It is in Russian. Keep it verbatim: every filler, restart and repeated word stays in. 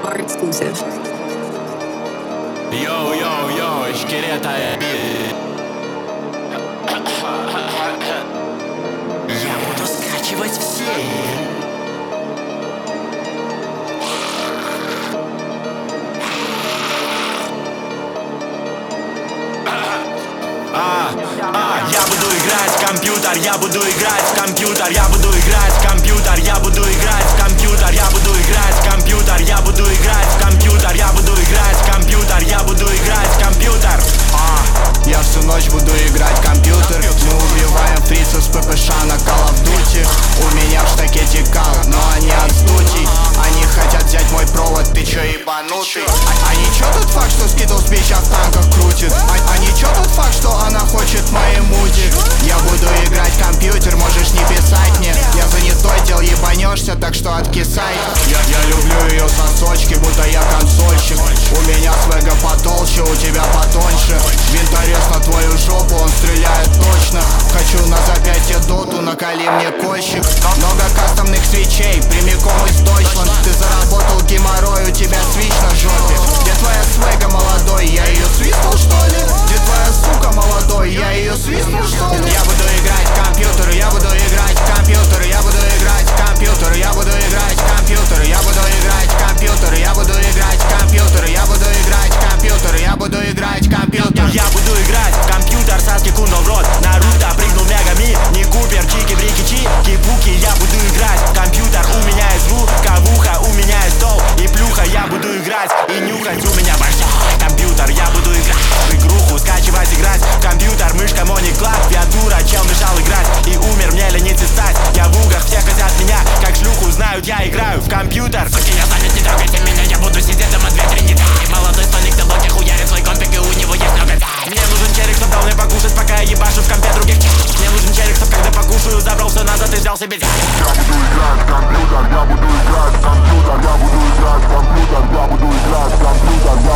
are exclusive. Йоу, йоу, йоу, шкирета Я буду скачивать все. А, а, я буду играть в компьютер, я буду играть в компьютер, я буду играть в компьютер, я буду играть в компьютер, я буду играть в компьютер, я буду играть в компьютер, я буду играть в компьютер, я буду играть в компьютер. А, я всю ночь буду играть в компьютер. Мы убиваем фрицев с ППШ на Call of Duty. У меня в штакете кал, но они от студий. Они хотят взять мой провод, ты чё ебанутый? А, а ничего тот факт, что скидл спич в танках крутит? А, а ничего тот факт, что она хочет мои муди? Я буду играть в компьютер, можешь не писать мне. Я занятой, дел ебанешься, так что откисай. Я, я люблю ее сосочки, будто я консольщик. У меня свега потолще, у тебя потоньше. Винторез на твою жопу, он стреляет точно. Хочу на запястье доту, наколи мне кольщик. Много кастомных свечей, прямиком из Дойчланд. Ты заработал геморрой, у тебя свич на жопе. Где твоя свега, молодой, я ее свистнул, что ли? Где твоя сука, молодой, я ее свистнул, что ли? Я буду играть в компьютер, я буду играть в компьютер, я буду играть в компьютер, я буду играть в компьютер, я буду играть в компьютер, я буду играть в компьютер, я буду играть в компьютер, я буду играть в компьютер. Я буду играть в компьютер, Саски кунул в рот. Наруто прыгнул мегами, не Купер, чики-брики-чи, кипуки. Я буду играть в компьютер, у меня есть звук, кавуха, у меня есть стол и плюха. Я буду играть и нюхать, у меня большой компьютер. Я буду играть в игруху, скачивать, играть в компьютер. Мышка, моник, клавиатура, чел мешал играть и умер, мне лениться стать. Я в угах, все хотят меня, как шлюху, знают, я играю в компьютер. Суки, я занят, не трогайте меня, я буду сидеть дома две-три недели. Молодой стольник на блоке хуярит свой компик, и у него есть много дай. Мне нужен челик, чтоб дал мне покушать, пока я ебашу в компе других чел. Мне нужен челик, чтоб когда покушаю, забрал все назад и взял себе дядь. Я буду играть в компьютер, я буду играть в компьютер, я буду играть в компьютер, я буду играть в компьютер.